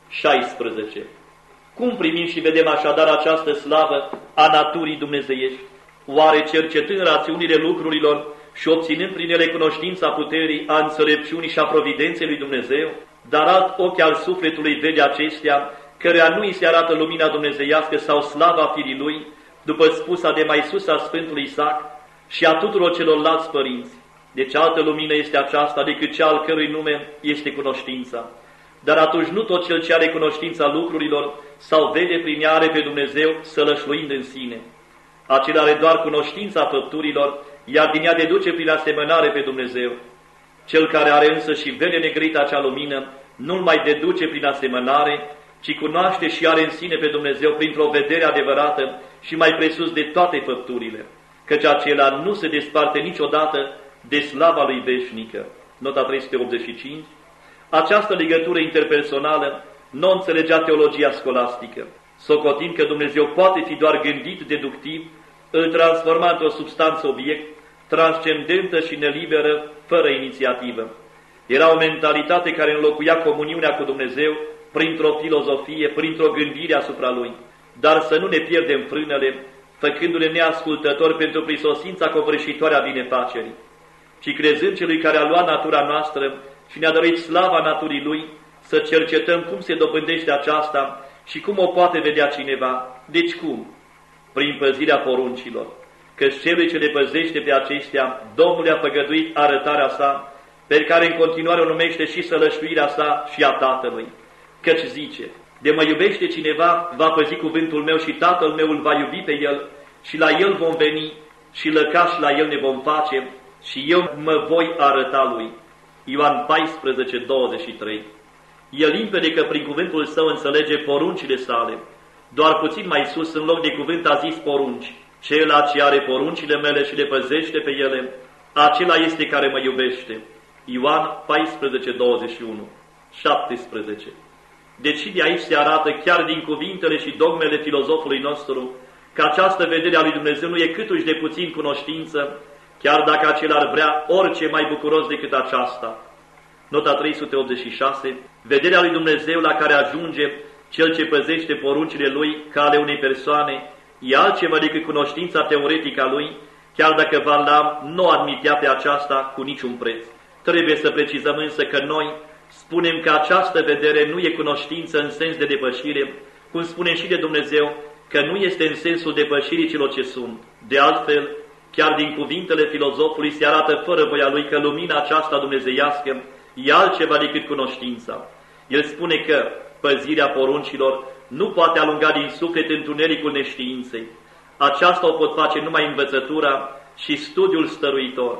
16. Cum primim și vedem așadar această slavă a naturii dumnezeiești? Oare cercetând rațiunile lucrurilor și obținând prin ele cunoștința puterii, a înțelepciunii și a providenței lui Dumnezeu? Dar alt ochi al sufletului vede acestea, căreia nu îi se arată lumina dumnezeiască sau slava firii lui, după spusa de mai sus a Sfântului Isaac și a tuturor celorlalți părinți. Deci altă lumină este aceasta decât cea al cărui nume este cunoștința. Dar atunci nu tot cel ce are cunoștința lucrurilor sau vede prin ea are pe Dumnezeu sălășluind în sine. Acela are doar cunoștința făpturilor, iar din ea deduce prin asemănare pe Dumnezeu. Cel care are însă și vede negrită acea lumină, nu-l mai deduce prin asemănare, ci cunoaște și are în sine pe Dumnezeu printr-o vedere adevărată și mai presus de toate făpturile, căci acela nu se desparte niciodată de slava lui veșnică. Nota 385. Această legătură interpersonală nu o înțelegea teologia scolastică. Socotind că Dumnezeu poate fi doar gândit deductiv, îl transforma într-o substanță obiect, transcendentă și neliberă, fără inițiativă. Era o mentalitate care înlocuia comuniunea cu Dumnezeu printr-o filozofie, printr-o gândire asupra Lui. Dar să nu ne pierdem frânele, făcându-ne neascultători pentru prisosința covârșitoare a binefacerii, ci crezând celui care a luat natura noastră și ne-a dăruit slava naturii Lui, să cercetăm cum se dobândește aceasta și cum o poate vedea cineva. Deci cum? Prin păzirea poruncilor, căci celui ce le păzește pe acestea, Domnul i-a făgăduit arătarea sa, pe care în continuare o numește și sălășluirea sa și a Tatălui. Căci zice, de mă iubește cineva, va păzi cuvântul meu și Tatăl meu îl va iubi pe el și la el vom veni și lăcași la el ne vom face și eu mă voi arăta lui. Ioan 14, 23. E limpede că prin cuvântul său înțelege poruncile sale. Doar puțin mai sus, în loc de cuvânt, a zis porunci. Cela ce are poruncile mele și le păzește pe ele, acela este care mă iubește. Ioan 14, 21. 17. Deci de aici se arată, chiar din cuvintele și dogmele filozofului nostru, că această vedere a lui Dumnezeu nu e câtuși de puțin cunoștință, chiar dacă acela ar vrea orice mai bucuros decât aceasta. Nota 386. Vederea lui Dumnezeu la care ajunge cel ce păzește poruncile Lui ca ale unei persoane e altceva decât cunoștința teoretică a Lui, chiar dacă Varlam nu admitea pe aceasta cu niciun preț. Trebuie să precizăm însă că noi spunem că această vedere nu e cunoștință în sens de depășire, cum spunem și de Dumnezeu, că nu este în sensul depășirii celor ce sunt. De altfel, chiar din cuvintele filozofului se arată fără voia lui că lumina aceasta dumnezeiască e altceva decât cunoștința. El spune că păzirea poruncilor nu poate alunga din suflet întunericul neștiinței. Aceasta o pot face numai învățătura și studiul stăruitor.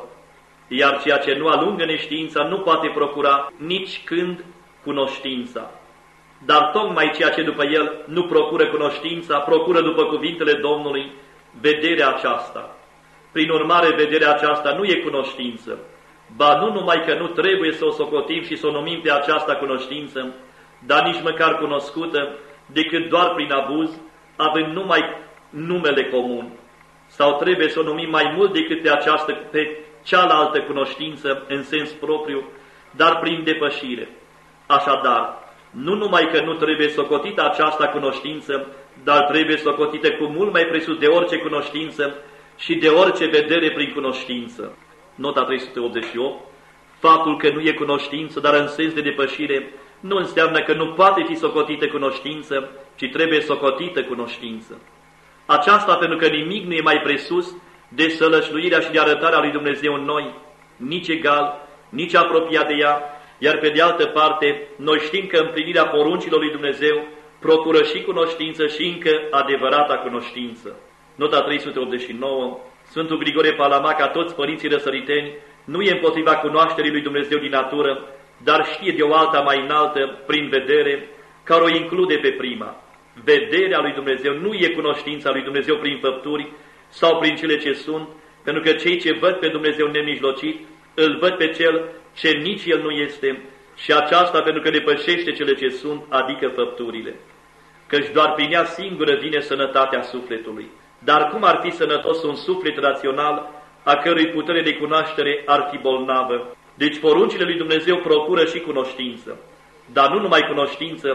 Iar ceea ce nu alungă neștiința nu poate procura nici când cunoștința. Dar tocmai ceea ce după el nu procură cunoștința, procură după cuvintele Domnului vederea aceasta. Prin urmare, vederea aceasta nu e cunoștință, ba nu numai că nu trebuie să o socotim și să o numim pe aceasta cunoștință, dar nici măcar cunoscută, decât doar prin abuz, având numai numele comun. Sau trebuie să o numim mai mult decât pe cealaltă cunoștință în sens propriu, dar prin depășire. Așadar, nu numai că nu trebuie socotită aceasta cunoștință, dar trebuie socotită cu mult mai presus de orice cunoștință și de orice vedere prin cunoștință. Nota 388. Faptul că nu e cunoștință, dar în sens de depășire, nu înseamnă că nu poate fi socotită cunoștință, ci trebuie socotită cunoștință. Aceasta pentru că nimic nu e mai presus de sălășluirea și de arătarea lui Dumnezeu în noi, nici egal, nici apropiat de ea, iar pe de altă parte, noi știm că împlinirea poruncilor lui Dumnezeu procură și cunoștință și încă adevărata cunoștință. Nota 389. Sfântul Grigore Palama, ca toți părinții răsăriteni, nu e împotriva cunoașterii lui Dumnezeu din natură, dar știe de o alta mai înaltă, prin vedere, care o include pe prima. Vederea lui Dumnezeu nu e cunoștința lui Dumnezeu prin făpturi sau prin cele ce sunt, pentru că cei ce văd pe Dumnezeu nemijlocit, îl văd pe Cel ce nici El nu este, și aceasta pentru că depășește cele ce sunt, adică făpturile. Căci doar prin ea singură vine sănătatea sufletului. Dar cum ar fi sănătos un suflet rațional, a cărui putere de cunoaștere ar fi bolnavă? Deci poruncile lui Dumnezeu procură și cunoștință. Dar nu numai cunoștință,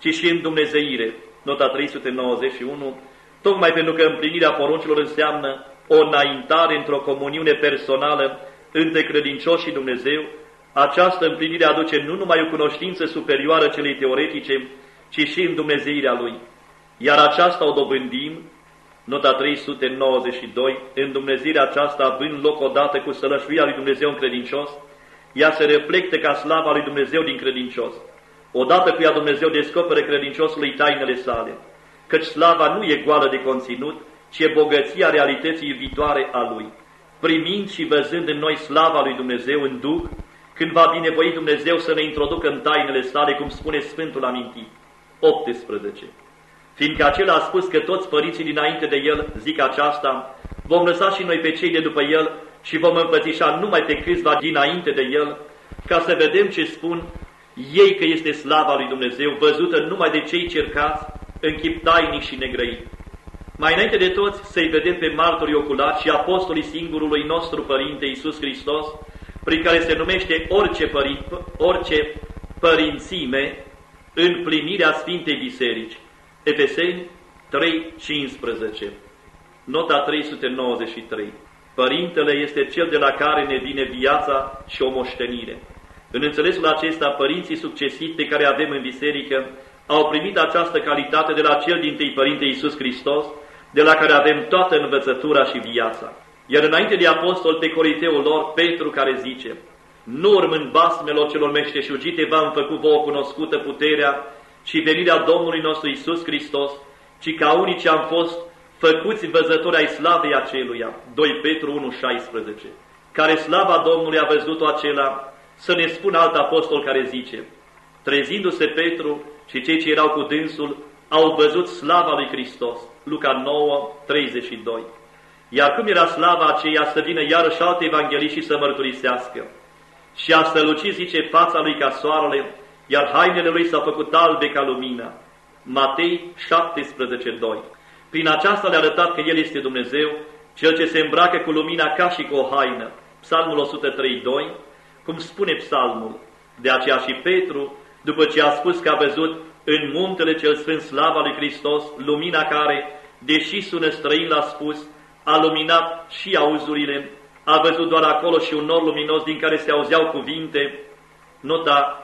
ci și în dumnezeire, nota 391, tocmai pentru că împlinirea poruncilor înseamnă o înaintare într-o comuniune personală între credincioși și Dumnezeu. Această împlinire aduce nu numai o cunoștință superioară celei teoretice, ci și în dumnezeirea Lui. Iar aceasta o dobândim, nota 392, în dumnezeirea aceasta având loc odată cu sălășuirea lui Dumnezeu în credincios, ea se reflectă ca slava lui Dumnezeu din credincios. Odată cu ea Dumnezeu descoperă credinciosului tainele sale, căci slava nu e goală de conținut, ci e bogăția realității viitoare a Lui. Primind și văzând în noi slava lui Dumnezeu în Duh, când va binevoi Dumnezeu să ne introducă în tainele sale, cum spune Sfântul Amintit. 18. Fiindcă acela a spus că toți părinții dinainte de El zic aceasta, vom lăsa și noi pe cei de după El și vom împățișa numai pe câțiva dinainte de El, ca să vedem ce spun ei, că este slava lui Dumnezeu, văzută numai de cei cercați, în chip tainic și negrăit. Mai înainte de toți să-i vedem pe martorii oculari și apostolii singurului nostru Părinte Iisus Hristos, prin care se numește orice părințime în plinirea Sfintei Biserici. Efeseni 3:15, nota 393. Părintele este cel de la care ne vine viața și o moștenire. În înțelesul acesta, părinții succesivi pe care avem în biserică au primit această calitate de la cel dintâi Părinte Iisus Hristos, de la care avem toată învățătura și viața. Iar înainte de apostol, pe coriteul lor, Petru, care zice: nu urmând basmelor celor meșteșugite v-am făcut vouă cunoscută puterea și venirea Domnului nostru Iisus Hristos, ci ca unii ce am fost făcuți văzători ai slavei aceluia. 2 Petru 1:16. Care slava Domnului a văzut-o acela, să ne spună alt apostol care zice: trezindu-se Petru și cei ce erau cu dânsul au văzut slava lui Hristos. Luca 9:32. Iar cum era slava aceea, să vină iarăși alte evanghelii și să mărturisească. Și a strălucit, zice, fața lui ca soarele, iar hainele lui s-au făcut albe ca lumina. Matei 17:2. Prin aceasta le-a arătat că El este Dumnezeu, Cel ce se îmbracă cu lumina ca și cu o haină. Psalmul 103:2, cum spune psalmul. De aceea și Petru, după ce a spus că a văzut în muntele cel sfânt slava lui Hristos, lumina care, deși sună străin, l-a spus, a luminat și auzurile, a văzut doar acolo și un nor luminos din care se auzeau cuvinte, nota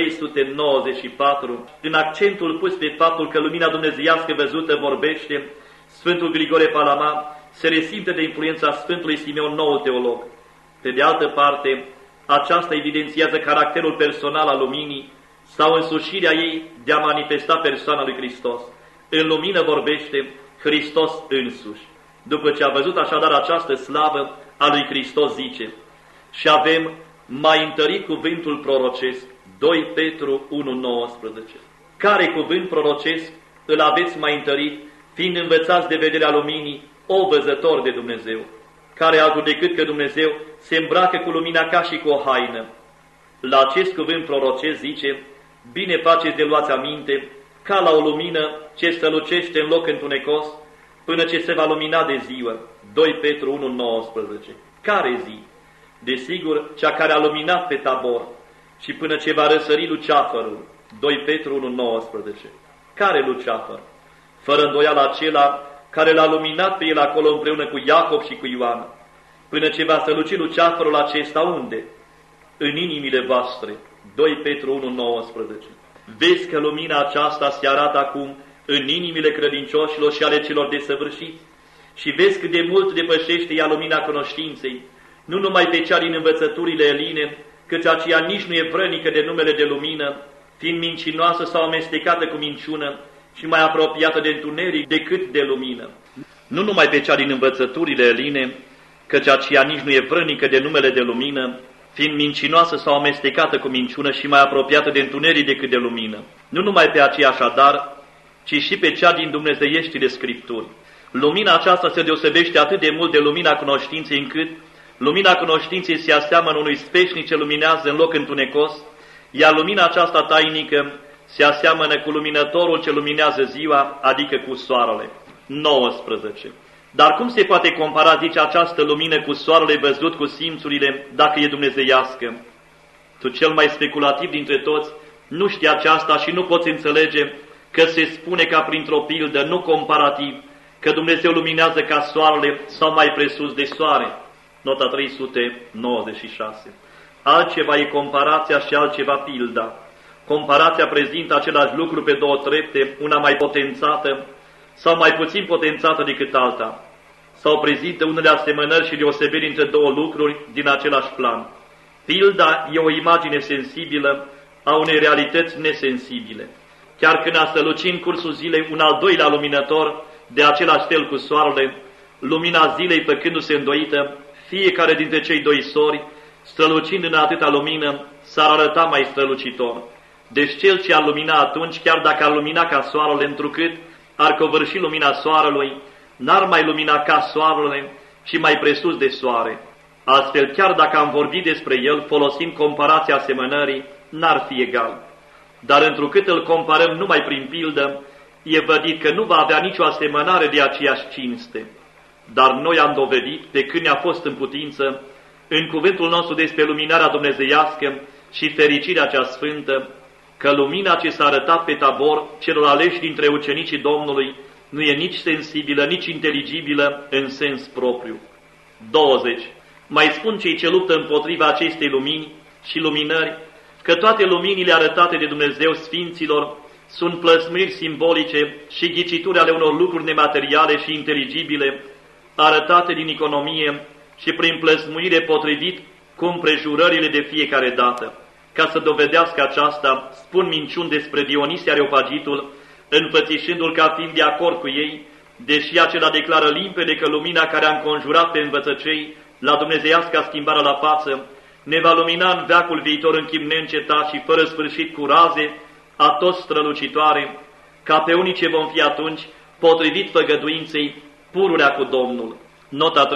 394, în accentul pus pe faptul că lumina dumnezeiască văzută vorbește, Sfântul Grigore Palama se resimte de influența Sfântului Simeon, noul teolog. Pe de altă parte, aceasta evidențiază caracterul personal al luminii sau însușirea ei de a manifesta persoana lui Hristos. În lumină vorbește Hristos însuși. După ce a văzut așadar această slavă a lui Hristos, zice: și avem mai întărit cuvântul prorocesc, 2 Petru 1:19. Care cuvânt prorocesc îl aveți mai întărit, fiind învățați de vederea luminii, o văzător de Dumnezeu, care altul decât că Dumnezeu se îmbracă cu lumina ca și cu o haină. La acest cuvânt prorocesc zice: bine faceți de luați aminte, ca la o lumină ce strălucește în loc întunecos, până ce se va lumina de ziua. 2 Petru 1:19. Care zi? Desigur, cea care a luminat pe Tabor, și până ce va răsări luceafărul. 2 Petru 1:19. Care luceafăr? Fără îndoială acela care l-a luminat pe el acolo împreună cu Iacob și cu Ioan. Până ce va străluci luceafărul acesta unde? În inimile voastre. 2 Petru 1:19. Vezi că lumina aceasta se arată acum în inimile credincioșilor și ale celor desăvârșiți și vezi cât de mult depășește ea lumina cunoștinței, nu numai pe cea din învățăturile eline, căci aceea nici nu e vrănică de numele de lumină, fiind mincinoasă sau amestecată cu minciună și mai apropiată de întuneric decât de lumină. Nu numai pe cea din învățăturile eline, căci aceea nici nu e vrănică de numele de lumină, fiind mincinoasă sau amestecată cu minciună și mai apropiată de întuneric decât de lumină. Nu numai pe aceea așadar, ci și pe cea din dumnezeieștile Scripturi. Lumina aceasta se deosebește atât de mult de lumina cunoștinței, încât lumina cunoștinței se aseamănă unui speșnic ce luminează în loc întunecos, iar lumina aceasta tainică se aseamănă cu luminătorul ce luminează ziua, adică cu soarele. 19. Dar cum se poate compara, zice, această lumină cu soarele văzut cu simțurile, dacă e dumnezeiască? Tu, cel mai speculativ dintre toți, nu știi aceasta și nu poți înțelege că se spune ca printr-o pildă, nu comparativ, că Dumnezeu luminează ca soarele sau mai presus de soare. Nota 396. Altceva e comparația și altceva pilda. Comparația prezintă același lucru pe două trepte, una mai potențată sau mai puțin potențată decât alta, sau prezintă unele asemănări și deosebiri între două lucruri din același plan. Pilda e o imagine sensibilă a unei realități nesensibile. Chiar când a strălucit în cursul zilei un al doilea luminător, de același fel cu soarele, lumina zilei făcându-se îndoită, fiecare dintre cei doi sori, strălucind în atâta lumină, s-ar arăta mai strălucitor. Deci cel ce ar lumina atunci, chiar dacă ar lumina ca soarele, întrucât ar covârși lumina soarelui, n-ar mai lumina ca soarele, ci mai presus de soare. Astfel, chiar dacă am vorbit despre el, folosind comparația asemănării, n-ar fi egal. Dar întrucât îl comparăm numai prin pildă, e vădit că nu va avea nicio asemănare de aceeași cinste. Dar noi am dovedit, pe când ne-a fost în putință, în cuvântul nostru despre luminarea dumnezeiască și fericirea cea sfântă, că lumina ce s-a arătat pe Tabor celor aleși dintre ucenicii Domnului nu e nici sensibilă, nici inteligibilă în sens propriu. 20. Mai spun cei ce luptă împotriva acestei lumini și luminări, că toate luminile arătate de Dumnezeu Sfinților sunt plăsmiri simbolice și ghicituri ale unor lucruri nemateriale și inteligibile, arătate din economie și prin plăsmuire potrivit cu împrejurările de fiecare dată. Ca să dovedească aceasta, spun minciuni despre Dionisia Areopagitul, înfățișându-l ca fiind de acord cu ei, deși acela declară limpede că lumina care a înconjurat pe învățăcei la dumnezeiasca schimbare la față, ne va lumina în veacul viitor în chip neîncetat și fără sfârșit cu raze atot strălucitoare, ca pe unii ce vom fi atunci, potrivit făgăduinței, pururea cu Domnul. Nota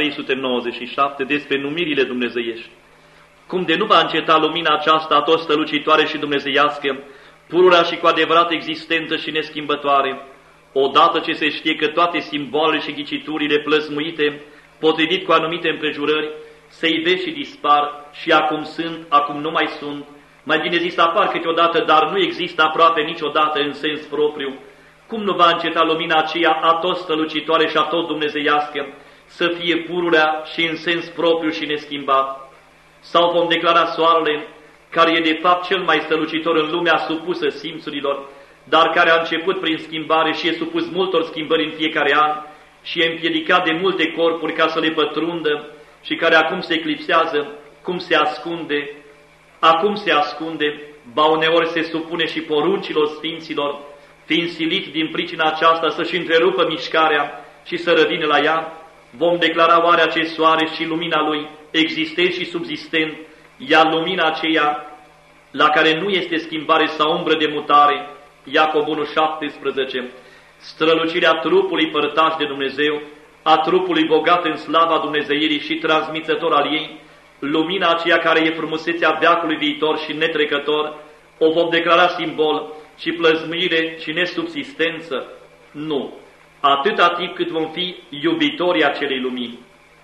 397 despre numirile dumnezeiești. Cum de nu va înceta lumina aceasta atot strălucitoare și dumnezeiască, pururea și cu adevărat existență și neschimbătoare, odată ce se știe că toate simbolele și ghiciturile plăsmuite, potrivit cu anumite împrejurări, se ivesc și dispar și acum sunt, acum nu mai sunt, mai bine zis apar câteodată, dar nu există aproape niciodată în sens propriu, cum nu va înceta lumina aceea atot strălucitoare și atot dumnezeiască să fie pururea și în sens propriu și neschimbat? Sau vom declara soarele, care e de fapt cel mai strălucitor în lumea supusă simțurilor, dar care a început prin schimbare și e supus multor schimbări în fiecare an și e împiedicat de multe corpuri ca să le pătrundă și care acum se eclipsează, cum se ascunde, acum se ascunde, ba uneori se supune și poruncilor sfinților, fiind silit din pricina aceasta să-și întrerupă mișcarea și să revină la ea, vom declara oare acest soare și lumina lui existent și subzistent, iar lumina aceea la care nu este schimbare sau umbră de mutare, Iacob 1,17, strălucirea trupului părtaș de Dumnezeu, a trupului bogat în slava Dumnezeirii și transmițător al ei, lumina aceea care e frumusețea veacului viitor și netrecător, o vom declara simbol și plăzmuire și nesubsistență? Nu. Atâta timp cât vom fi iubitorii acelei lumini.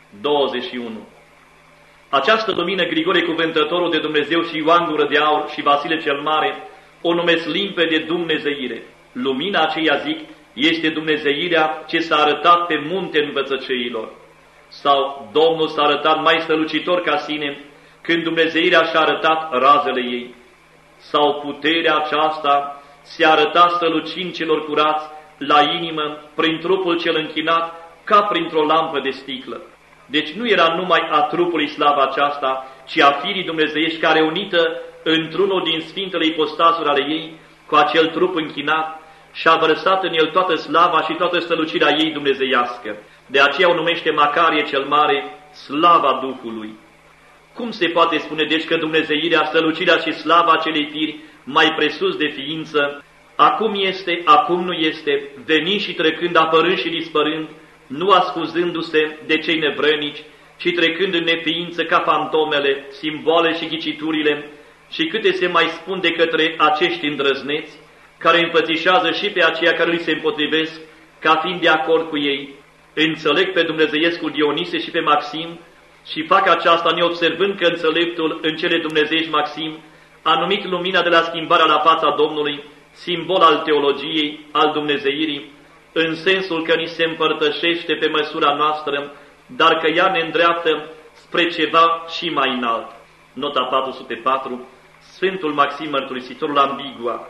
21. Această lumină Grigore Cuvântătorul de Dumnezeu și Ioan Gură de Aur și Vasile cel Mare o numesc limpede dumnezeire. Lumina aceea, zic, este dumnezeirea ce s-a arătat pe munte învățăceilor. Sau Domnul s-a arătat mai strălucitor ca sine când dumnezeirea și-a arătat razele ei. Sau puterea aceasta se arăta strălucind celor curați la inimă prin trupul cel închinat ca printr-o lampă de sticlă. Deci nu era numai a trupului slava aceasta, ci a firii dumnezeiești care, unită într-unul din sfintele ipostasuri ale ei, cu acel trup închinat, și-a vărsat în el toată slava și toată strălucirea ei dumnezeiască. De aceea o numește Macarie cel Mare slava Duhului. Cum se poate spune deci că dumnezeirea, strălucirea și slava acelei firi mai presus de ființă, acum este, acum nu este, venind și trecând, apărând și dispărând, nu ascuzându-se de cei nevrănici, ci trecând în neființă ca fantomele, simboale și ghiciturile, și câte se mai spun de către acești îndrăzneți, care înfățișează și pe aceia care li se împotrivesc, ca fiind de acord cu ei. Înțeleg pe dumnezeiescul Dionise și pe Maxim și fac aceasta neobservând că înțeleptul în cele dumnezeiești Maxim a numit lumina de la schimbarea la fața Domnului simbol al teologiei, al dumnezeirii, în sensul că ni se împărtășește pe măsura noastră, dar că ea ne îndreaptă spre ceva și mai înalt. Nota 404, Sfântul Maxim Mărturisitorul Ambigua,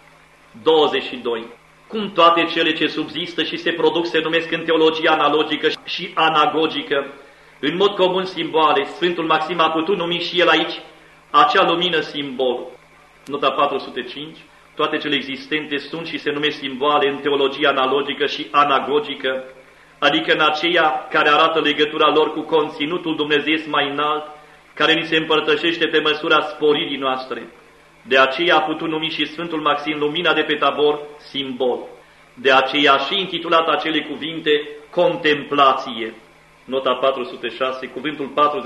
22. Cum toate cele ce subzistă și se produc se numesc în teologia analogică și anagogică, în mod comun simboale, Sfântul Maxim a putut numi și el aici acea lumină simbol. Nota 405, toate cele existente sunt și se numesc simboale în teologia analogică și anagogică, adică în aceea care arată legătura lor cu conținutul dumnezeiesc mai înalt, care ni se împărtășește pe măsura sporirii noastre. De aceea a putut numi și Sfântul Maxim lumina de pe Tabor simbol. De aceea a și intitulat acele cuvinte contemplație. Nota 406, cuvântul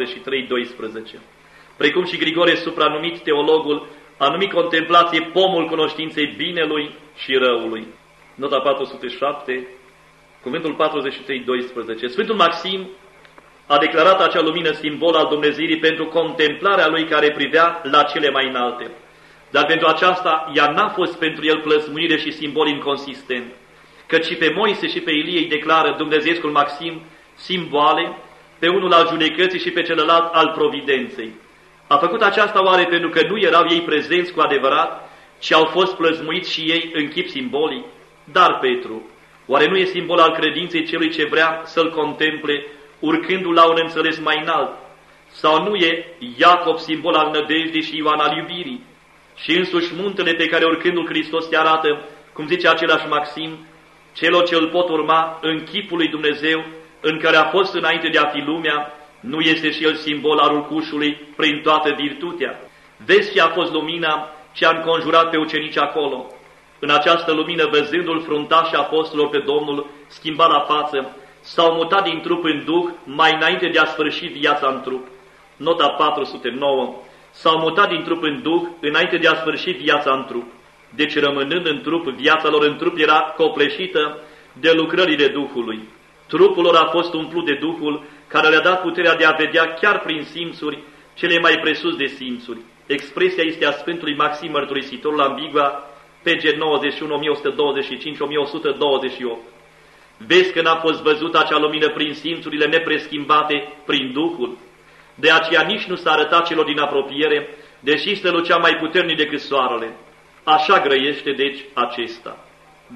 43:12. Precum și Grigore supranumit teologul, a numit contemplație pomul cunoștinței binelui și răului. Nota 407, cuvântul 43:12. Sfântul Maxim a declarat acea lumină simbol al Dumnezeirii pentru contemplarea lui care privea la cele mai înalte. Dar pentru aceasta, ea n-a fost pentru el plăsmuire și simbol inconsistent, căci și pe Moise și pe Ilie îi declară Dumnezeescul Maxim simboale, pe unul al judecății și pe celălalt al providenței. A făcut aceasta oare pentru că nu erau ei prezenți cu adevărat, ci au fost plăsmuiți și ei în chip simbolic? Dar Petru, oare nu e simbol al credinței celui ce vrea să-l contemple, urcându-l la un înțeles mai înalt? Sau nu e Iacob simbol al nădejdii și Ioan al iubirii? Și însuși muntele pe care urcându-l Hristos te arată, cum zice același Maxim, celor ce îl pot urma în chipul lui Dumnezeu, în care a fost înainte de a fi lumea, nu este și el simbol al urcușului prin toată virtutea? Vezi ce a fost lumina ce a înconjurat pe ucenici acolo. În această lumină, văzându-l fruntașii apostolilor pe Domnul, schimbat la față, s-au mutat din trup în duh mai înainte de a sfârși viața în trup. Nota 409. S-au mutat din trup în duh înainte de a sfârși viața în trup. Deci, rămânând în trup, viața lor în trup era copleșită de lucrările Duhului. Trupul lor a fost umplut de Duhul, care le-a dat puterea de a vedea chiar prin simțuri cele mai presus de simțuri. Expresia este a Sfântului Maxim Mărturisitorul Ambigua, pg 91, 1125, 1128. Vezi că n-a fost văzută acea lumină prin simțurile nepreschimbate prin Duhul. De aceea nici nu s-a arătat celor din apropiere, deși strălucea mai puternic decât soarele. Așa grăiește, deci, acesta.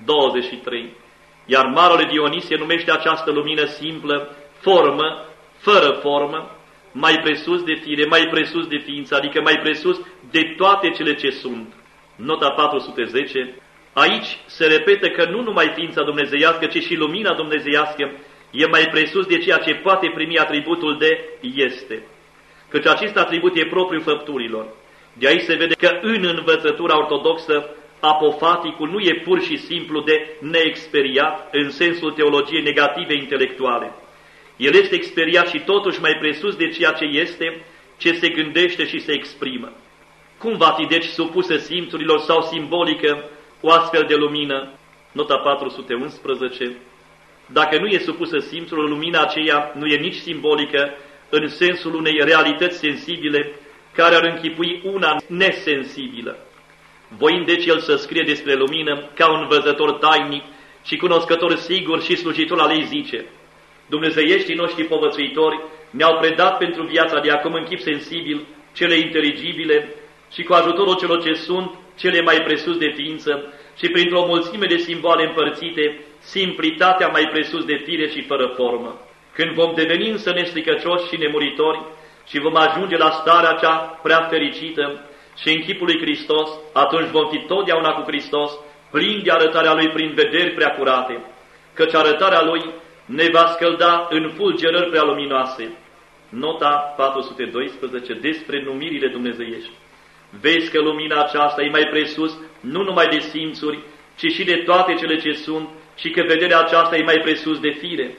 23. Iar Marele Dionisie numește această lumină simplă, formă, fără formă, mai presus de fire, mai presus de ființă, adică mai presus de toate cele ce sunt. Nota 410. Aici se repetă că nu numai ființa dumnezeiască, ci și lumina dumnezeiască e mai presus de ceea ce poate primi atributul de este. Căci acest atribut e propriu făpturilor. De aici se vede că în învățătura ortodoxă apofaticul nu e pur și simplu de neexperiat în sensul teologiei negative intelectuale. El este experiat și totuși mai presus de ceea ce este, ce se gândește și se exprimă. Cum va fi deci supusă simțurilor sau simbolică o astfel de lumină? Nota 411. Dacă nu e supusă simțurilor, lumina aceea nu e nici simbolică în sensul unei realități sensibile care ar închipui una nesensibilă. Voind deci el să scrie despre lumină ca un văzător tainic și cunoscător sigur și slujitor al ei, zice: Dumnezeieștii noștri povățuitori mi-au predat pentru viața de acum în chip sensibil cele inteligibile și cu ajutorul celor ce sunt cele mai presus de ființă și printr-o mulțime de simboale împărțite, simplitatea mai presus de fire și fără formă. Când vom deveni însă nestricăcioși și nemuritori și vom ajunge la starea cea prea fericită și în chipul lui Hristos, atunci vom fi totdeauna cu Hristos, plini de arătarea Lui prin vederi prea curate, căci arătarea Lui ne va scălda în fulgerări prea luminoase. Nota 412 despre numirile dumnezeiești. Vezi că lumina aceasta e mai presus nu numai de simțuri, ci și de toate cele ce sunt și că vederea aceasta e mai presus de fire.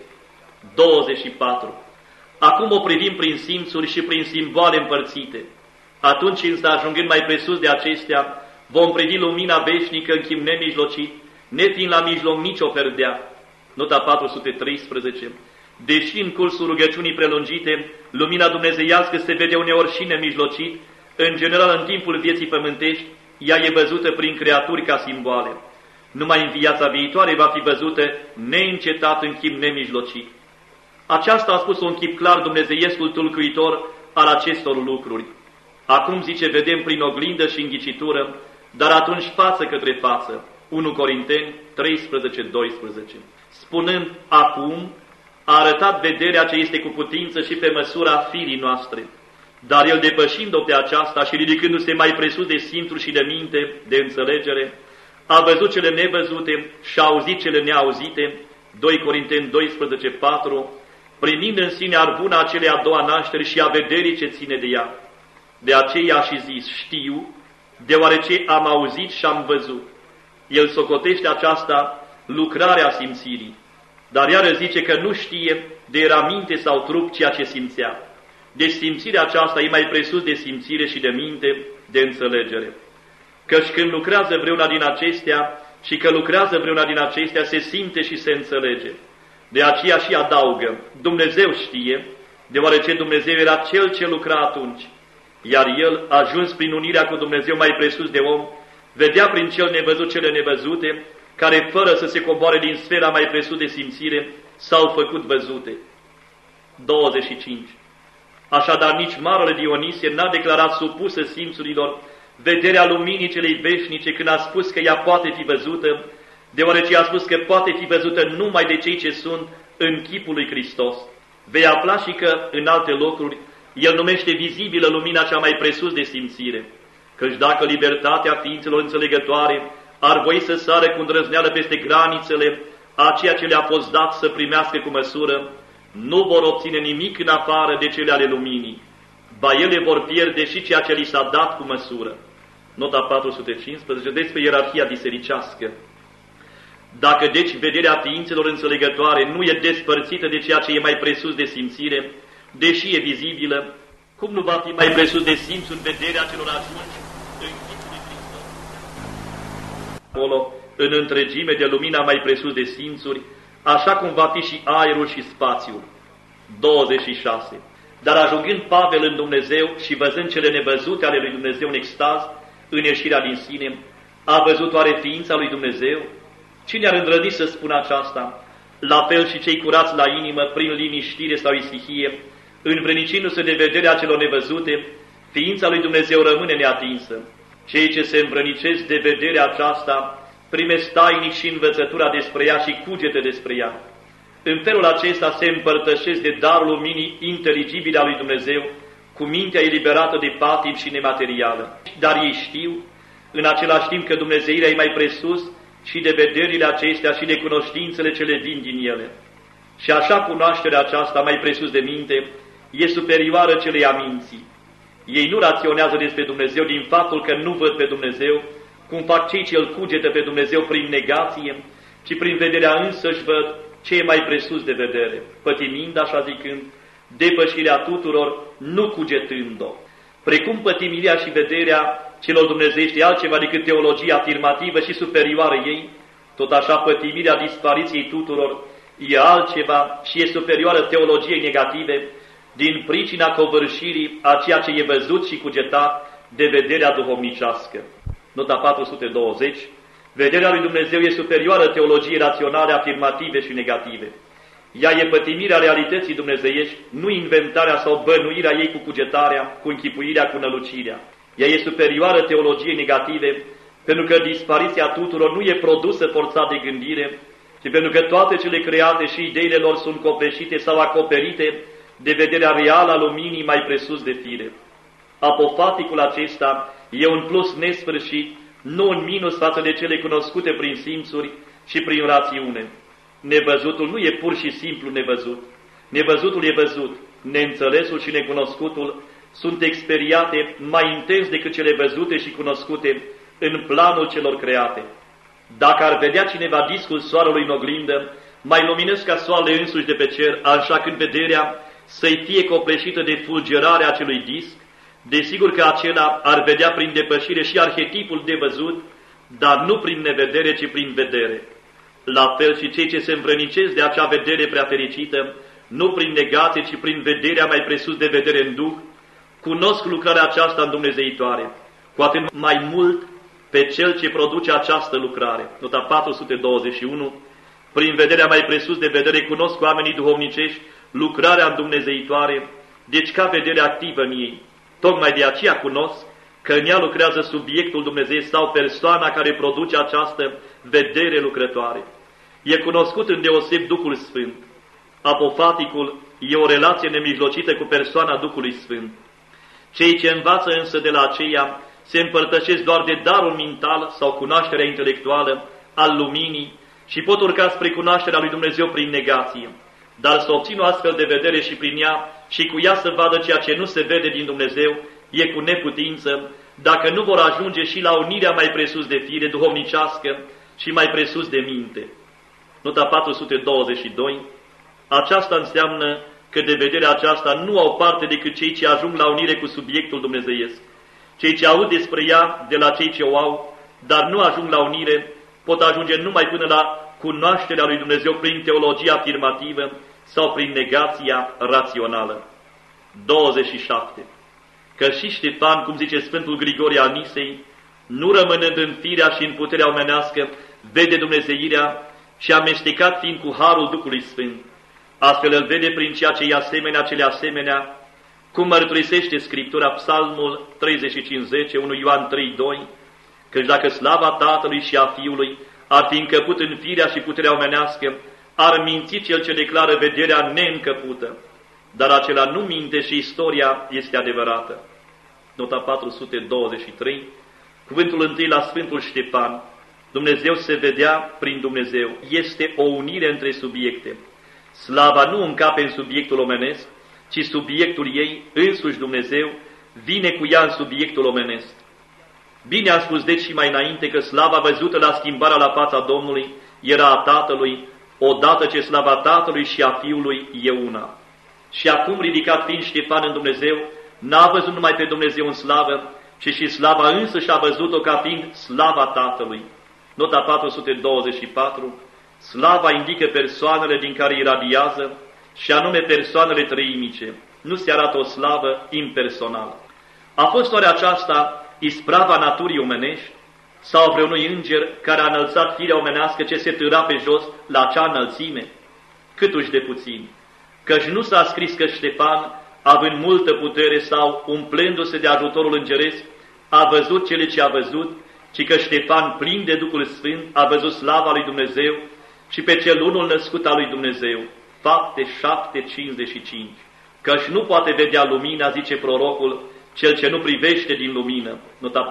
24. Acum o privim prin simțuri și prin simboale împărțite. Atunci însă, ajungând mai presus de acestea, vom privi lumina veșnică în chip nemijlocit, nefiind la mijloc nicio perdea. Nota 413. Deși în cursul rugăciunii prelungite, lumina dumnezeiască se vede uneori și nemijlocit, în general în timpul vieții pământești, ea e văzută prin creaturi ca simboale. Numai în viața viitoare va fi văzută neîncetat în chip nemijlocit. Aceasta a spus un chip clar dumnezeiescul tulcuitor al acestor lucruri. Acum, zice, vedem prin oglindă și înghicitură, dar atunci față către față. 1 Corinteni 13:12. Spunând acum, a arătat vederea ce este cu putință și pe măsura firii noastre. Dar el, depășind-o pe aceasta și ridicându-se mai presus de simțuri și de minte, de înțelegere, a văzut cele nevăzute și a auzit cele neauzite, 2 Corinteni 12:4, primind în sine arbuna acelei a doua nașteri și a vederii ce ține de ea. De aceea a și zis, știu, deoarece am auzit și am văzut. El socotește aceasta lucrarea simțirii, dar iară zice că nu știe de era minte sau trup ceea ce simțea. Deci simțirea aceasta e mai presus de simțire și de minte, de înțelegere. Căci când lucrează vreuna din acestea și că lucrează vreuna din acestea, se simte și se înțelege. De aceea și adaugă, Dumnezeu știe, deoarece Dumnezeu era Cel ce lucra atunci, iar El, ajuns prin unirea cu Dumnezeu mai presus de om, vedea prin Cel nevăzut cele nevăzute, care, fără să se coboare din sfera mai presus de simțire, s-au făcut văzute. 25. Așadar, nici marele Dionisie n-a declarat supusă simțurilor vederea luminii celei veșnice când a spus că ea poate fi văzută, deoarece a spus că poate fi văzută numai de cei ce sunt în chipul lui Hristos. Vei afla și că, în alte locuri, el numește vizibilă lumina cea mai presus de simțire, căci dacă libertatea ființelor înțelegătoare ar voi să sară cu îndrăzneală peste granițele a ceea ce le-a fost dat să primească cu măsură, nu vor obține nimic în afară de cele ale luminii, ba ele vor pierde și ceea ce li s-a dat cu măsură. Nota 415, despre ierarhia bisericească. Dacă deci vederea ființelor înțelegătoare nu e despărțită de ceea ce e mai presus de simțire, deși e vizibilă, cum nu va fi mai presus de simț în vederea celor ajunși în chipul lui Hristos? Acolo, în întregime de lumina mai presus de simțuri, așa cum va fi și aerul și spațiul. 26. Dar ajungând Pavel în Dumnezeu și văzând cele nevăzute ale lui Dumnezeu în extaz, în ieșirea din sine, a văzut oare ființa lui Dumnezeu? Cine ar îndrăzni să spună aceasta? La fel și cei curați la inimă, prin liniștire sau istihie, învrănicindu-se de vederea celor nevăzute, ființa lui Dumnezeu rămâne neatinsă. Cei ce se învrănicesc de vederea aceasta primesc tainic și învățătura despre ea și cugete despre ea. În felul acesta se împărtășesc de darul luminii inteligibile a lui Dumnezeu, cu mintea eliberată de patim și nematerială. Dar ei știu, în același timp, că dumnezeirea e mai presus și de vederile acestea și de cunoștințele ce le vin din ele. Și așa cunoașterea aceasta, mai presus de minte, e superioară celei a minții. Ei nu raționează despre Dumnezeu din faptul că nu văd pe Dumnezeu, cum fac cei ce îl cugetă pe Dumnezeu prin negație, ci prin vederea însăși văd ce e mai presus de vedere, pătimind, așa zicând, depășirea tuturor, nu cugetând-o. Precum pătimirea și vederea celor dumnezeiești e altceva decât teologia afirmativă și superioară ei, tot așa pătimirea dispariției tuturor e altceva și e superioară teologiei negative, din pricina covârșirii a ceea ce e văzut și cugetat de vederea duhovnicească. Nota 420. Vederea lui Dumnezeu e superioară teologiei raționale, afirmative și negative. Ea e pătimirea realității dumnezeiești, nu inventarea sau bănuirea ei cu cugetarea, cu închipuirea, cu nălucirea. Ea e superioară teologiei negative, pentru că dispariția tuturor nu e produsă forțat de gândire, ci pentru că toate cele create și ideile lor sunt copleșite sau acoperite de vederea reală a luminii mai presus de fire. Apofaticul acesta e un plus nesfârșit, nu un minus față de cele cunoscute prin simțuri și prin rațiune. Nevăzutul nu e pur și simplu nevăzut. Nevăzutul e văzut, neînțelesul și necunoscutul sunt experiate mai intens decât cele văzute și cunoscute în planul celor create. Dacă ar vedea cineva discul soarelui în oglindă, mai luminos ca soarele însuși de pe cer, așa când vederea să-i fie copleșită de fulgerarea acelui disc, desigur că acela ar vedea prin depășire și arhetipul de văzut, dar nu prin nevedere, ci prin vedere. La fel și cei ce se învrănicesc de acea vedere prea fericită, nu prin negație, ci prin vederea mai presus de vedere în Duh, cunosc lucrarea aceasta îndumnezeitoare. Cu atât mai mult pe Cel ce produce această lucrare. Nota 421, prin vederea mai presus de vedere cunosc oamenii duhovnicești lucrarea îndumnezeitoare, deci ca vedere activă în ei. Tocmai de aceea cunosc că în ea lucrează subiectul Dumnezeu sau persoana care produce această vedere lucrătoare. E cunoscut îndeoseb Duhul Sfânt. Apofaticul e o relație nemijlocită cu persoana Duhului Sfânt. Cei ce învață însă de la aceea se împărtășesc doar de darul mental sau cunoașterea intelectuală al luminii și pot urca spre cunoașterea lui Dumnezeu prin negație. Dar să obțină o astfel de vedere și prin ea și cu ea să vadă ceea ce nu se vede din Dumnezeu e cu neputință, dacă nu vor ajunge și la unirea mai presus de fire duhovnicească și mai presus de minte. Nota 422. Aceasta înseamnă că de vederea aceasta nu au parte decât cei ce ajung la unire cu subiectul dumnezeiesc. Cei ce aud despre ea de la cei ce o au, dar nu ajung la unire, pot ajunge numai până la cunoașterea lui Dumnezeu prin teologia afirmativă sau prin negația rațională. 27. Că și Ștefan, cum zice Sfântul Grigorie al Nisei, nu rămânând în firea și în puterea omenească, vede dumnezeirea și amestecat fiind cu harul Duhului Sfânt. Astfel îl vede prin ceea ce e asemenea cele asemenea, cum mărturisește Scriptura Psalmul 35:10, 1 Ioan 3:2, căci dacă slava Tatălui și a Fiului ar fi încăput în firea și puterea omenească, ar minți cel ce declară vederea neîncăpută, dar acela nu minte și istoria este adevărată. Nota 423, cuvântul întâi la Sfântul Ștefan, Dumnezeu se vedea prin Dumnezeu, este o unire între subiecte. Slava nu încape în subiectul omenesc, ci subiectul ei, însuși Dumnezeu, vine cu ea în subiectul omenesc. Bine am spus deci și mai înainte că slava văzută la schimbarea la fața Domnului era a Tatălui, odată ce slava Tatălui și a Fiului e una. Și acum, ridicat fiind Ștefan în Dumnezeu, n-a văzut numai pe Dumnezeu în slavă, ci și slava însă și-a văzut-o ca fiind slava Tatălui. Nota 424, slava indică persoanele din care iradiază, și anume persoanele treimice. Nu se arată o slavă impersonală. A fost oare aceasta isprava naturii omenești sau vreunui înger care a înălțat firea omenească ce se târa pe jos la acea înălțime? Câtuși de puțin, căci nu s-a scris că Ștefan, având multă putere sau umplându-se de ajutorul îngeresc, a văzut cele ce a văzut, ci că Ștefan, plin de Duhul Sfânt, a văzut slava lui Dumnezeu și pe cel unul născut al lui Dumnezeu. Fapte 7:55. Căci nu poate vedea lumina, zice prorocul, cel ce nu privește din lumină. Nota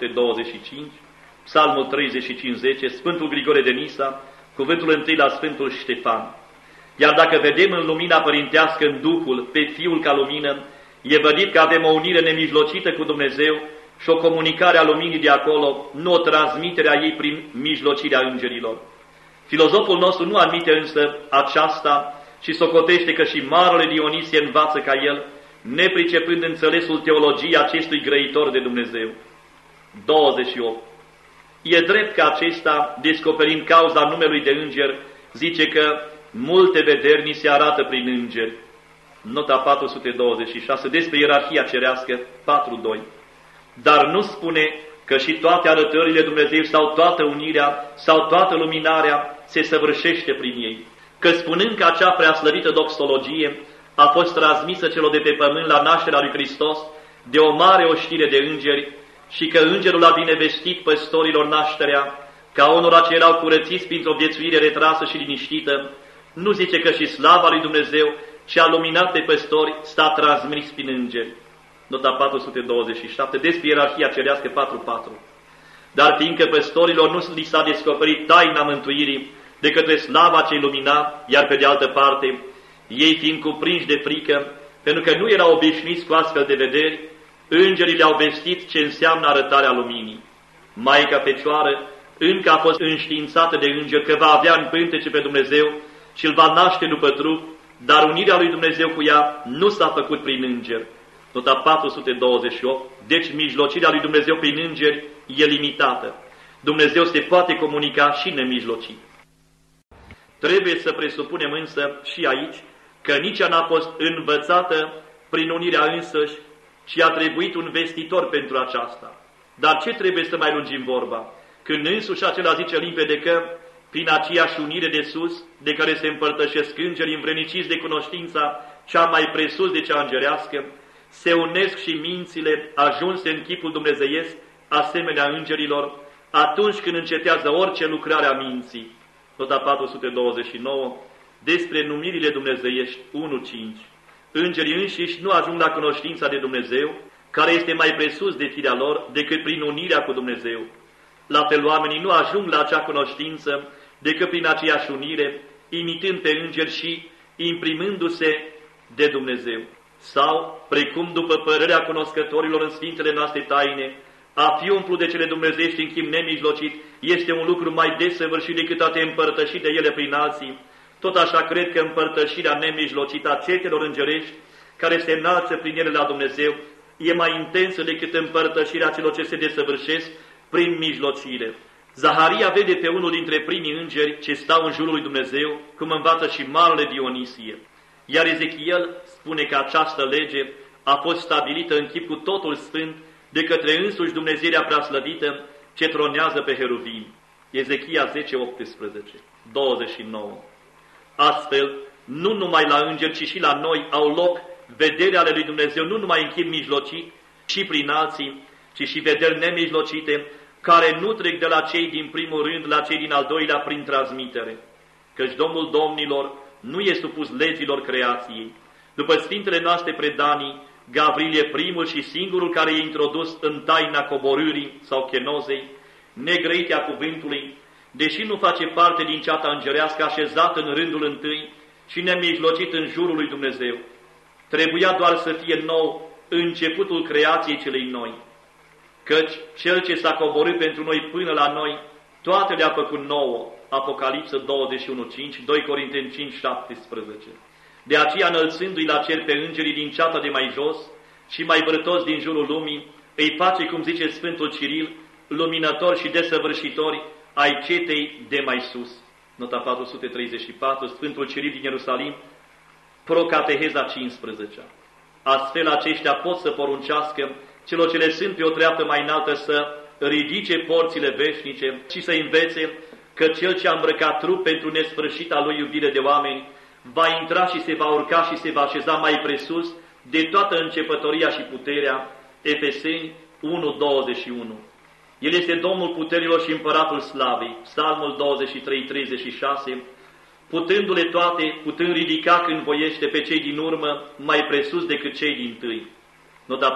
425, Psalmul 35:10, Sfântul Grigore de Nisa, cuvântul întâi la Sfântul Ștefan. Iar dacă vedem în lumina părintească, în Duhul, pe Fiul ca lumină, e vădit că avem o unire nemijlocită cu Dumnezeu și o comunicare a luminii de acolo, nu o transmitere a ei prin mijlocirea îngerilor. Filozoful nostru nu admite însă aceasta și socotește că și marele Dionisie învață ca el, nepricepând înțelesul teologiei acestui grăitor de Dumnezeu. 28. E drept că acesta, descoperind cauza numelui de înger, zice că multe vederi ni se arată prin îngeri. Nota 426, despre ierarhia cerească 4.2. Dar nu spune că și toate arătările Dumnezeu sau toată unirea sau toată luminarea se săvârșește prin ei. Că spunând că acea preaslăvită doxologie a fost transmisă celor de pe pământ la nașterea lui Hristos de o mare oștire de îngeri și că îngerul a binevestit păstorilor nașterea ca onora ce erau curățiți printr-o viețuire retrasă și liniștită, nu zice că și slava lui Dumnezeu ce a luminat pe păstori s-a transmis prin îngeri. Nota 427, despre ierarhia cerească 4.4. Dar fiindcă păstorilor nu li s-a descoperit taina mântuirii de către slava ce lumina, iar pe de altă parte, ei fiind cuprinși de frică, pentru că nu erau obișnuiți cu astfel de vederi, îngerii le-au vestit ce înseamnă arătarea luminii. Maica Fecioară încă a fost înștiințată de înger că va avea în pântece pe Dumnezeu și îl va naște după trup, dar unirea lui Dumnezeu cu ea nu s-a făcut prin înger. Nota 428, deci mijlocirea lui Dumnezeu prin îngeri e limitată. Dumnezeu se poate comunica și nemijlocit. Trebuie să presupunem însă și aici că nici ea n-a fost învățată prin unirea însăși, ci a trebuit un vestitor pentru aceasta. Dar ce trebuie să mai lungim vorba? Când însuși acela zice limpede că, prin aceeași unire de sus, de care se împărtășesc îngerii învredniciți de cunoștința cea mai presus de cea îngerească, se unesc și mințile ajunse în chipul dumnezeiesc, asemenea îngerilor, atunci când încetează orice lucrare a minții. Nota 429, despre numirile dumnezeiești 1.5. Îngerii înșiși nu ajung la cunoștința de Dumnezeu, care este mai presus de firea lor decât prin unirea cu Dumnezeu. La fel, oamenii nu ajung la acea cunoștință decât prin aceeași unire, imitând pe îngeri și imprimându-se de Dumnezeu. Sau, precum după părerea cunoscătorilor în Sfintele noastre taine, a fi umplut de cele dumnezeiești în chip nemijlocit este un lucru mai desăvârșit decât a te împărtăși de ele prin alții. Tot așa cred că împărtășirea nemijlocită a cetelor îngerești, care se înalță prin ele la Dumnezeu, e mai intensă decât împărtășirea celor ce se desăvârșesc prin mijlocire. Zaharia vede pe unul dintre primii îngeri ce stau în jurul lui Dumnezeu, cum învață și marele Dionisie. Iar Ezechiel spune că această lege a fost stabilită în chip cu totul sfânt de către însuși Dumnezeirea preaslăvită ce tronează pe heruvim. Ezechia 10, 18, 29. Astfel, nu numai la îngeri, ci și la noi au loc vederi ale lui Dumnezeu, nu numai în chip mijlocit, ci prin alții, ci și vederi nemijlocite, care nu trec de la cei din primul rând la cei din al doilea prin transmitere. Căci Domnul Domnilor nu e supus legilor creației. După Sfintele noastre predanii, Gavril e primul și singurul care e introdus în taina coborârii sau chenozei, negrăite a cuvântului, deși nu face parte din ceata îngerească așezată în rândul întâi și nemijlocit în jurul lui Dumnezeu. Trebuia doar să fie nou începutul creației celei noi, căci Cel ce s-a coborât pentru noi până la noi, toate le-a făcut nouă. Apocalipsă 21.5, 2 Corinteni 5.17. De aceea, înălțându-i la cer pe îngerii din ceata de mai jos și mai vârtos din jurul lumii, îi face, cum zice Sfântul Ciril, luminători și desăvârșitori ai cetei de mai sus. Nota 434, Sfântul Ciril din Ierusalim, Procateheza 15. Astfel aceștia pot să poruncească celor ce le sunt pe o treaptă mai înaltă să ridice porțile veșnice și să învețe că Cel ce a îmbrăcat trup pentru nesfârșita lui iubire de oameni va intra și se va urca și se va așeza mai presus de toată începătoria și puterea. Efeseni 1:21. El este Domnul puterilor și împăratul slavei. Psalmul 23:36. Putându-le toate, putând ridica când voiește pe cei din urmă mai presus decât cei dintâi. Nota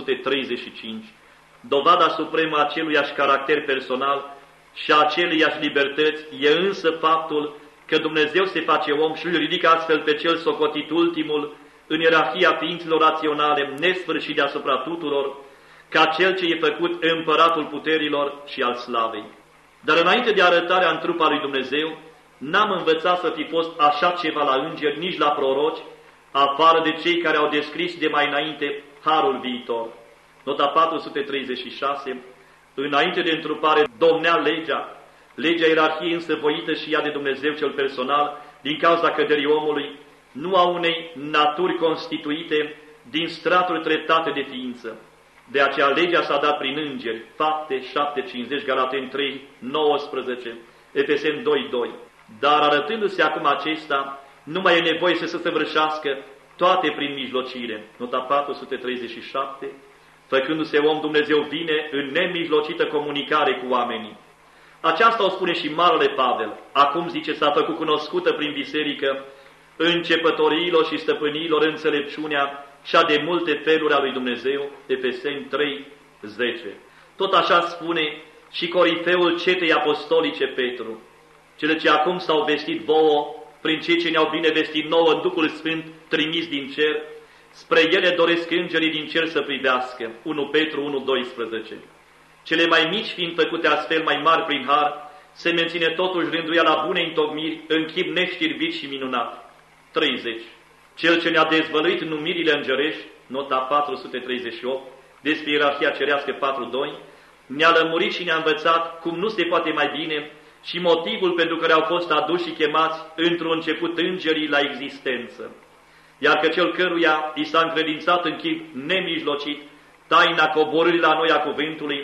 435. Dovada supremă a aceluiași caracter personal și a aceleiași libertăți e însă faptul că Dumnezeu se face om și îl ridică astfel pe cel socotit ultimul în ierarhia ființelor raționale, nesfârșit deasupra tuturor, ca cel ce e făcut împăratul puterilor și al slavei. Dar înainte de arătarea în trupa lui Dumnezeu, n-am învățat să fi fost așa ceva la îngeri, nici la proroci, afară de cei care au descris de mai înainte harul viitor. Nota 436. Înainte de întrupare domnea legea ierarhiei însă voită și ea de Dumnezeu cel personal, din cauza căderii omului, nu a unei naturi constituite din straturi treptate de ființă. De aceea legea s-a dat prin îngeri, Fapte 7:50, Galateni 3:19, Efeseni 2:2. Dar arătându-se acum acesta, nu mai e nevoie să se săvârșească toate prin mijlocire. Nota 437. Făcându-se om, Dumnezeu vine în nemijlocită comunicare cu oamenii. Aceasta o spune și Marele Pavel. Acum, zice, s-a făcut cunoscută prin biserică începătoriilor și stăpâniilor înțelepciunea și-a de multe feluri a lui Dumnezeu. Efeseni 3:10. Tot așa spune și corifeul cetei apostolice Petru. Cele ce acum s-au vestit vouă, prin cei ce ne-au binevestit nouă în Duhul Sfânt trimis din cer, spre ele doresc îngerii din cer să privească. 1 Petru 1:12. Cele mai mici fiind făcute astfel mai mari prin har, se menține totuși rânduiala bunei întocmiri în chip neștirbit și minunat. 30. Cel ce ne-a dezvăluit numirile îngerești, nota 438, despre ierarhia cerească 4:2, ne-a lămurit și ne-a învățat cum nu se poate mai bine și motivul pentru care au fost aduși și chemați într-un început îngerii la existență. Iar că cel căruia i s-a încredințat în chip nemijlocit taina coborârii la noi a cuvântului,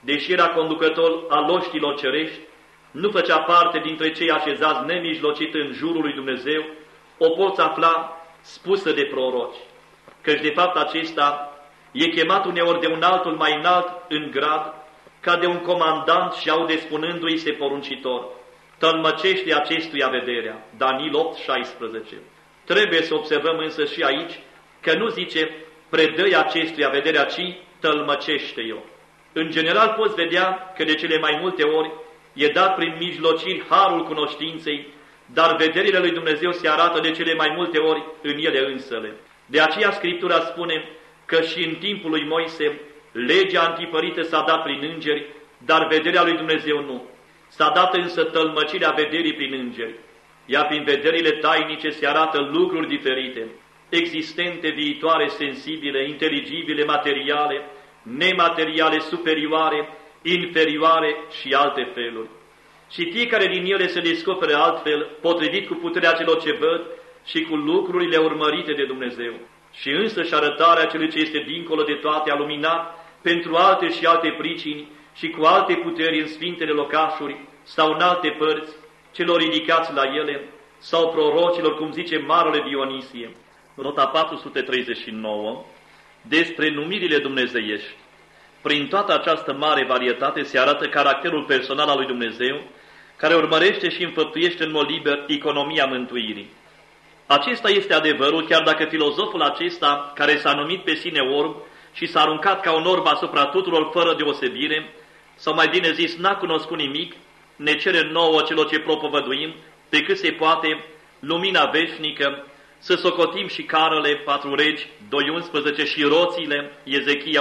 deși era conducător al oștilor cerești, nu făcea parte dintre cei așezați nemijlocit în jurul lui Dumnezeu, o poți afla spusă de proroci, căci de fapt acesta e chemat uneori de un altul mai înalt în grad, ca de un comandant și aude spunându-i se poruncitor: tălmăcește acestuia vederea. Daniel 8:16. Trebuie să observăm însă și aici că nu zice predă-i acestuia vederea, ci tălmăcește-o. În general poți vedea că de cele mai multe ori e dat prin mijlociri harul cunoștinței, dar vederile lui Dumnezeu se arată de cele mai multe ori în ele însele. De aceea Scriptura spune că și în timpul lui Moise legea întipărită s-a dat prin îngeri, dar vederea lui Dumnezeu nu. S-a dat însă tălmăcirea vederii prin îngeri. Iar prin vederile tainice se arată lucruri diferite, existente, viitoare, sensibile, inteligibile, materiale, nemateriale, superioare, inferioare și alte feluri. Și fiecare din ele se descoperă altfel, potrivit cu puterea celor ce văd și cu lucrurile urmărite de Dumnezeu. Și însăși arătarea celui ce este dincolo de toate a luminat pentru alte și alte pricini și cu alte puteri în sfintele locașuri sau în alte părți, celor ridicați la ele, sau prorocilor, cum zice Marele Dionisie, nota 439, despre numirile dumnezeiești. Prin toată această mare varietate se arată caracterul personal al lui Dumnezeu, care urmărește și înfăptuiește în mod liber economia mântuirii. Acesta este adevărul, chiar dacă filozoful acesta, care s-a numit pe sine orb și s-a aruncat ca un orb asupra tuturor fără deosebire, sau mai bine zis, n-a cunoscut nimic, ne cere nouă celor ce propovăduim, pe cât se poate, lumina veșnică, să socotim și carele, 4 Regi, 2:11 și roțile, Ezechia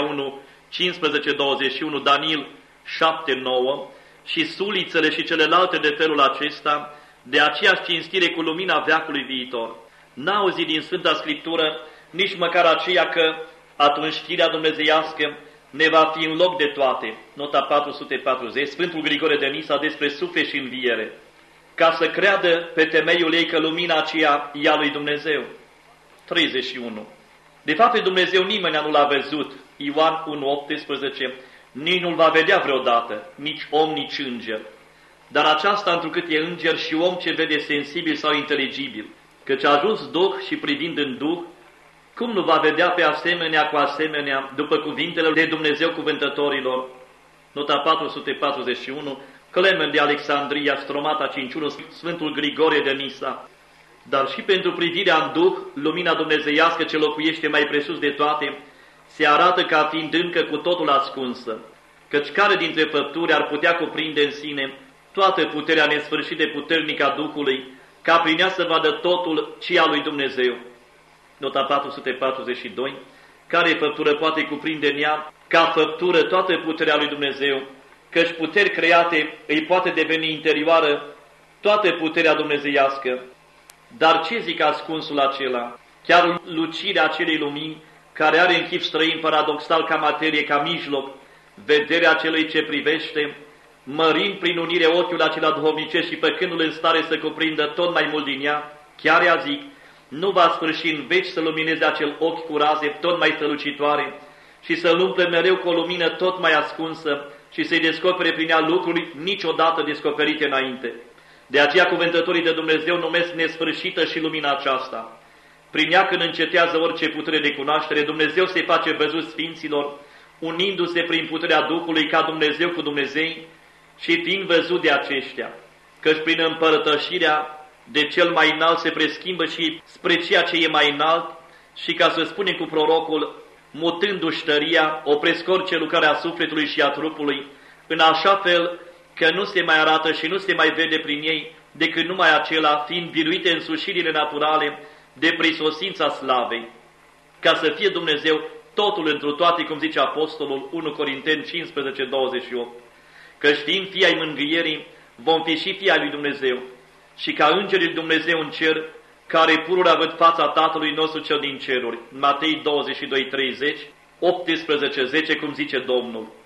1:15-21, Daniel 7:9 și sulițele și celelalte de felul acesta, de aceeași cinstire cu lumina veacului viitor. N-a auzit din Sfânta Scriptură nici măcar aceea că atunci știrea dumnezeiască ne va fi în loc de toate. Nota 440, Sfântul Grigore de Nisa despre suflet și înviere, ca să creadă pe temeiul ei că lumina aceea e a lui Dumnezeu. 31. De fapt, pe Dumnezeu nimeni nu l-a văzut, Ioan 1:18, nici nu-l va vedea vreodată, nici om, nici înger. Dar aceasta întrucât e înger și om ce vede sensibil sau inteligibil, căci a ajuns Duh și privind în Duh, cum nu va vedea pe asemenea cu asemenea, după cuvintele de Dumnezeu cuvântătorilor? Nota 441, Clement de Alexandria, Stromata 5.1, Sfântul Grigore de Nisa. Dar și pentru privirea în Duh, lumina dumnezeiască ce locuiește mai presus de toate, se arată ca fiind încă cu totul ascunsă, căci care dintre făpturi ar putea cuprinde în sine toată puterea nesfârșit de puternică a Duhului, ca prin ea să vadă totul ce a lui Dumnezeu. Nota 442, care făptură poate cuprinde în ea ca făptură toată puterea lui Dumnezeu, căci puteri create îi poate deveni interioară toată puterea dumnezeiască. Dar ce zic ascunsul acela? Chiar lucirea acelei lumini, care are în chip străin paradoxal ca materie, ca mijloc, vederea celui ce privește, mărind prin unire ochiul acela duhovnicesc și făcându-l în stare să cuprindă tot mai mult din ea, chiar ea zic, nu va sfârși în veci să lumineze acel ochi cu raze tot mai strălucitoare și să-l umple mereu cu o lumină tot mai ascunsă și să-i descopere prin ea lucruri niciodată descoperite înainte. De aceea cuvântătorii de Dumnezeu numesc nesfârșită și lumina aceasta. Prin ea, când încetează orice putere de cunoaștere, Dumnezeu se face văzut sfinților, unindu-se prin puterea Duhului ca Dumnezeu cu Dumnezei și fiind văzut de aceștia, căci prin împărătășirea de cel mai înalt se preschimbă și spre ceea ce e mai înalt și, ca să spunem cu prorocul, mutându-și tăria, opresc orice lucrare a sufletului și a trupului, în așa fel că nu se mai arată și nu se mai vede prin ei decât numai acela, fiind biruite însușirile naturale de prisosința slavei, ca să fie Dumnezeu totul întru toate, cum zice Apostolul 1 Corinteni 15:28, că știind fii ai mângâierii, vom fi și fii ai lui Dumnezeu, și ca îngerii lui Dumnezeu în cer, care pururea văd fața Tatălui nostru cel din ceruri, Matei 22:30, 18:10, cum zice Domnul.